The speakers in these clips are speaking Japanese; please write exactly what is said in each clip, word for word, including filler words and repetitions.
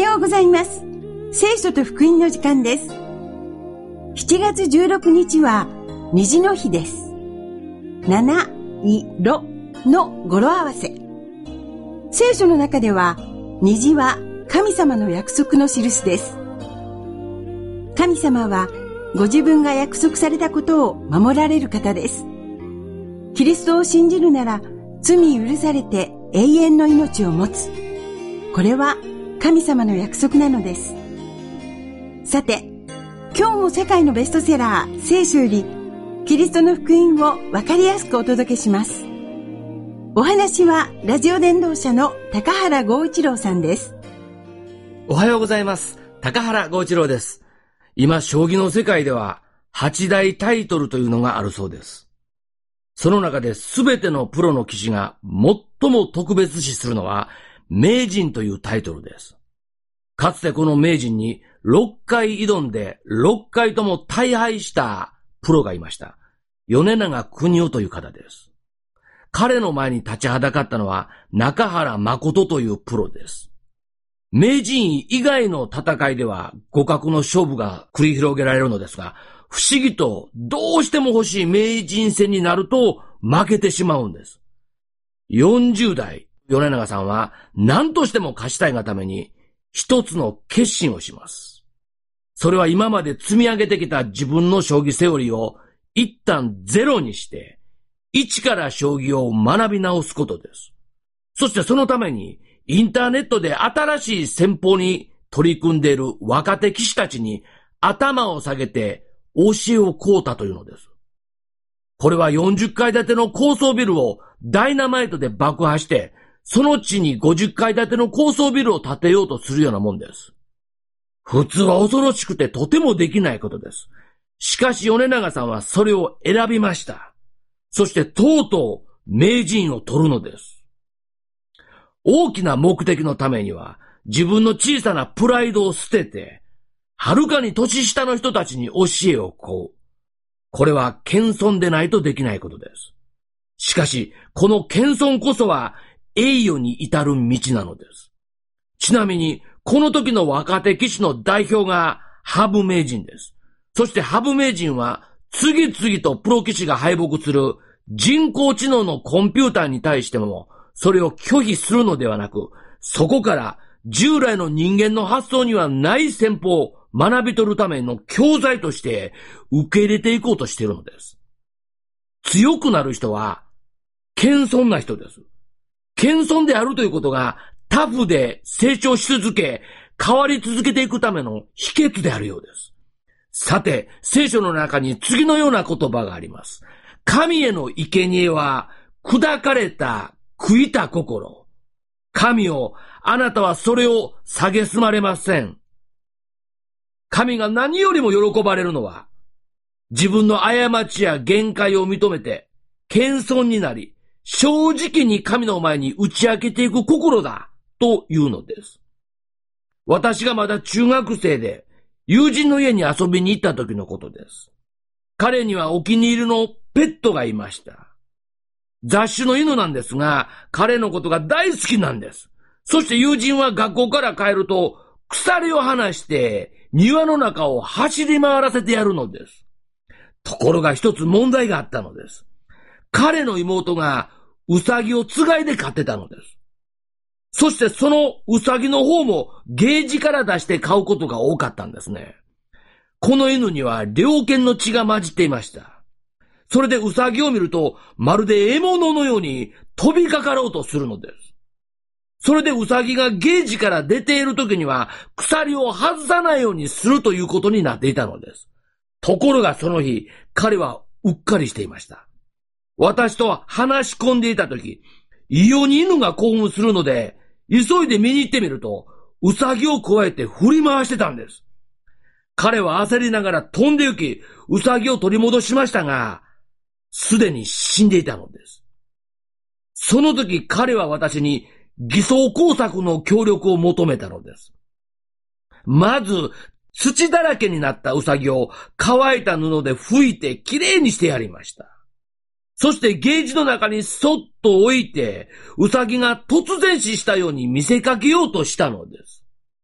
ようございます。聖書と福音の時間です。しちがつじゅうろくにちは虹の日です。七色の語呂合わせ。聖書の中では虹は神様の約束の印です。神様はご自分が約束されたことを守られる方です。キリストを信じるなら罪許されて永遠の命を持つ。これは神様の約束なのです。さて、今日も世界のベストセラー聖書よりキリストの福音をわかりやすくお届けします。お話はラジオ伝道者の高原剛一郎さんです。 おはようございます。高原剛一郎です。今、将棋の世界では八大タイトルというのがあるそうです。その中で全てのプロの棋士が最も特別視するのは名人というタイトルです。かつてこの名人にろっかい挑んでろっかいとも大敗したプロがいました。米長邦夫という方です。彼の前に立ちはだかったのは中原誠というプロです。名人以外の戦いでは互角の勝負が繰り広げられるのですが、不思議とどうしても欲しい名人戦になると負けてしまうんです。よんじゅうだい、米長さんは何としても勝ちたいがために一つの決心をします。それは今まで積み上げてきた自分の将棋セオリーを一旦ゼロにして、一から将棋を学び直すことです。そしてそのためにインターネットで新しい戦法に取り組んでいる若手棋士たちに頭を下げて教えを請うたというのです。これはよんじゅっかい建ての高層ビルをダイナマイトで爆破して、その地にごじゅっかい建ての高層ビルを建てようとするようなもんです。普通は恐ろしくてとてもできないことです。しかし米長さんはそれを選びました。そしてとうとう名人を取るのです。大きな目的のためには自分の小さなプライドを捨てて、はるかに年下の人たちに教えを請う。これは謙遜でないとできないことです。しかし、この謙遜こそは栄誉に至る道なのです。ちなみに、この時の若手棋士の代表が羽生名人です。そして羽生名人は次々とプロ棋士が敗北する人工知能のコンピューターに対してもそれを拒否するのではなく、そこから従来の人間の発想にはない戦法を学び取るための教材として受け入れていこうとしているのです。強くなる人は謙遜な人です。謙遜であるということがタフで成長し続け、変わり続けていくための秘訣であるようです。さて、聖書の中に次のような言葉があります。神への生贄は砕かれた悔いた心。神を、あなたはそれを蔑まれません。神が何よりも喜ばれるのは、自分の過ちや限界を認めて、謙遜になり、正直に神の前に打ち明けていく心だ、というのです。私がまだ中学生で、友人の家に遊びに行った時のことです。彼にはお気に入りのペットがいました。雑種の犬なんですが、彼のことが大好きなんです。そして友人は学校から帰ると、鎖を離して庭の中を走り回らせてやるのです。ところが一つ問題があったのです。彼の妹がウサギをつがいで飼ってたのです。そしてそのウサギの方もゲージから出して飼うことが多かったんですね。この犬には猟犬の血が混じっていました。それでウサギを見るとまるで獲物のように飛びかかろうとするのです。それでウサギがゲージから出ている時には鎖を外さないようにするということになっていたのです。ところがその日、彼はうっかりしていました。私と話し込んでいた時、異様に犬が興奮するので、急いで見に行ってみると、ウサギを加えて振り回してたんです。彼は焦りながら飛んで行き、ウサギを取り戻しましたが、すでに死んでいたのです。その時彼は私に偽装工作の協力を求めたのです。まず、土だらけになったウサギを乾いた布で拭いてきれいにしてやりました。そしてゲージの中にそっと置いて、ウサギが突然死したように見せかけようとしたのです。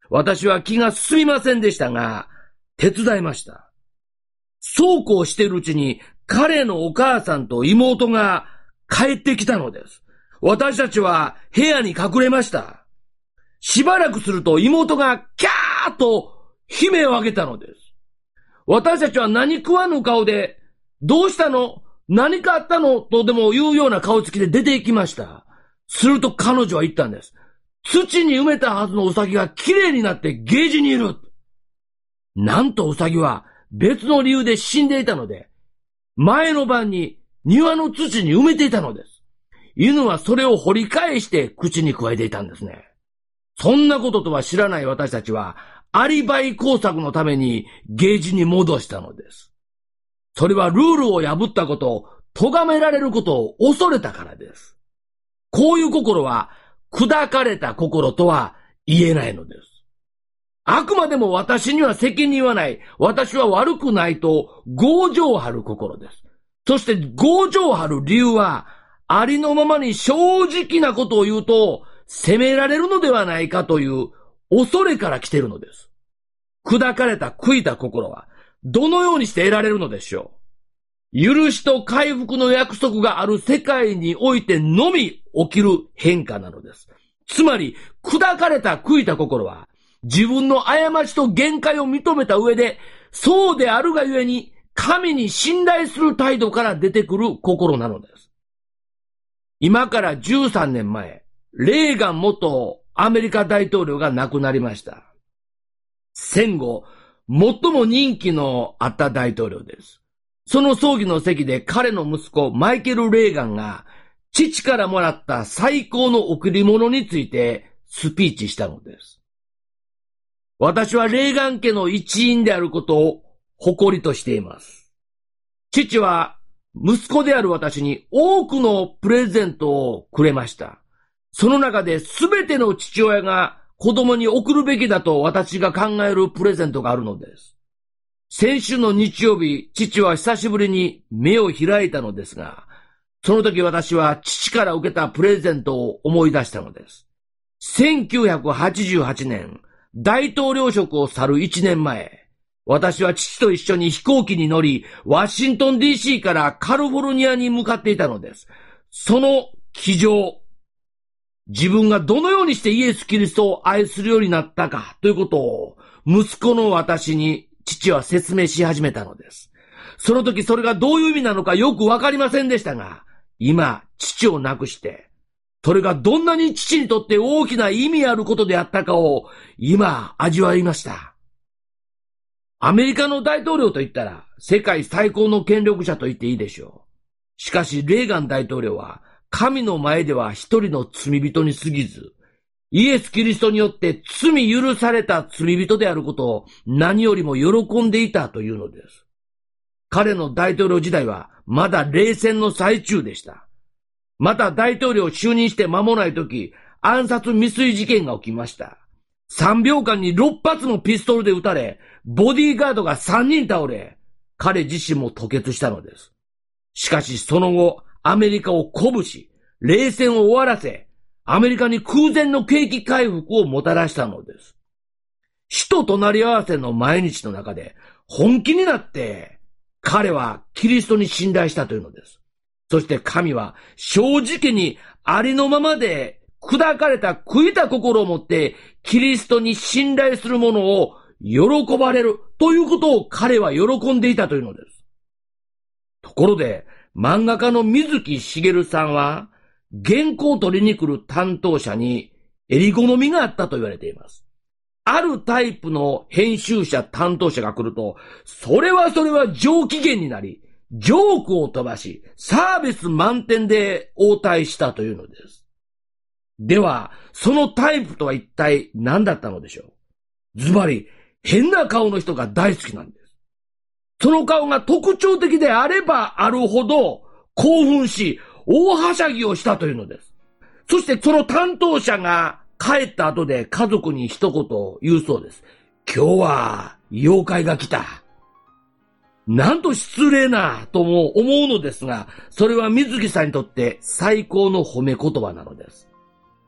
私は気が進みませんでしたが、手伝いました。そうこうしているうちに、彼のお母さんと妹が帰ってきたのです。私たちは部屋に隠れました。しばらくすると妹がキャーと悲鳴を上げたのです。私たちは何食わぬ顔で、どうしたの？何かあったの？とでも言うような顔つきで出て行きました。すると彼女は言ったんです。土に埋めたはずのウサギがきれいになってゲージにいる。なんとウサギは別の理由で死んでいたので、前の晩に庭の土に埋めていたのです。犬はそれを掘り返して口に加えていたんですね。そんなこととは知らない私たちは、アリバイ工作のためにゲージに戻したのです。それはルールを破ったことを、咎められることを恐れたからです。こういう心は、砕かれた心とは言えないのです。あくまでも私には責任はない。私は悪くないと強情を張る心です。そして強情を張る理由は、ありのままに正直なことを言うと、責められるのではないかという恐れから来ているのです。砕かれた悔いた心は、どのようにして得られるのでしょう。許しと回復の約束がある世界においてのみ起きる変化なのです。つまり、砕かれた悔いた心は、自分の過ちと限界を認めた上で、そうであるがゆえに、神に信頼する態度から出てくる心なのです。今からじゅうさんねんまえ、レーガン元アメリカ大統領が亡くなりました。戦後、最も人気のあった大統領です。その葬儀の席で彼の息子マイケル・レーガンが父からもらった最高の贈り物についてスピーチしたのです。私はレーガン家の一員であることを誇りとしています。父は息子である私に多くのプレゼントをくれました。その中で全ての父親が子供に贈るべきだと私が考えるプレゼントがあるのです。先週の日曜日、父は久しぶりに目を開いたのですが、その時私は父から受けたプレゼントを思い出したのです。せんきゅうひゃくはちじゅうはちねん、大統領職を去るいちねんまえ、私は父と一緒に飛行機に乗り、ワシントン ディーシー からカリフォルニアに向かっていたのです。その機上、自分がどのようにしてイエス・キリストを愛するようになったかということを息子の私に父は説明し始めたのです。その時それがどういう意味なのかよくわかりませんでしたが、今父を亡くして、それがどんなに父にとって大きな意味あることであったかを今味わいました。アメリカの大統領といったら世界最高の権力者と言っていいでしょう。しかしレーガン大統領は神の前では一人の罪人に過ぎず、イエス・キリストによって罪許された罪人であることを何よりも喜んでいたというのです。彼の大統領時代はまだ冷戦の最中でした。また大統領就任して間もない時、暗殺未遂事件が起きました。さんびょうかんにろっぱつのピストルで撃たれ、ボディーガードがさんにん倒れ、彼自身も吐血したのです。しかしその後、アメリカを鼓舞し、冷戦を終わらせ、アメリカに空前の景気回復をもたらしたのです。死と隣り合わせの毎日の中で、本気になって、彼はキリストに信頼したというのです。そして神は正直にありのままで砕かれた悔いた心を持ってキリストに信頼する者を喜ばれるということを彼は喜んでいたというのです。ところで漫画家の水木しげるさんは原稿を取りに来る担当者に襟好みがあったと言われています。あるタイプの編集者担当者が来ると、それはそれは上機嫌になり、ジョークを飛ばし、サービス満点で応対したというのです。では、そのタイプとは一体何だったのでしょう。ズバリ、変な顔の人が大好きなんです。その顔が特徴的であればあるほど興奮し、大はしゃぎをしたというのです。そしてその担当者が帰った後で家族に一言言うそうです。今日は妖怪が来た。なんと失礼なとも思うのですが、それは水木さんにとって最高の褒め言葉なのです。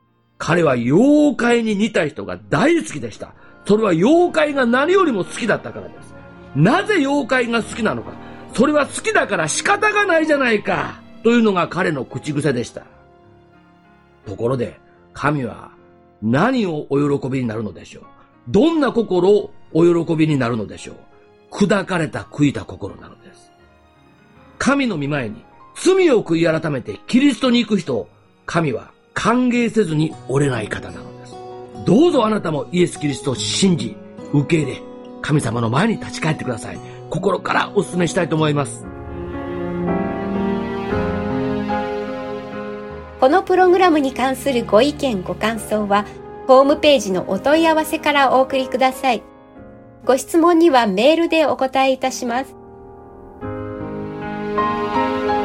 彼は妖怪に似た人が大好きでした。それは妖怪が何よりも好きだったからです。なぜ妖怪が好きなのか。それは好きだから仕方がないじゃないか。というのが彼の口癖でした。ところで、神は何をお喜びになるのでしょう。どんな心をお喜びになるのでしょう。砕かれた悔いた心なのです。神の御前に罪を悔い改めてキリストに行く人を神は歓迎せずに折れない方なのです。どうぞあなたもイエス・キリストを信じ、受け入れ、神様の前に立ち返ってください。心からお勧めしたいと思います。 このプログラムに関するご意見ご感想はホームページのお問い合わせからお送りください。ご質問にはメールでお答えいたします。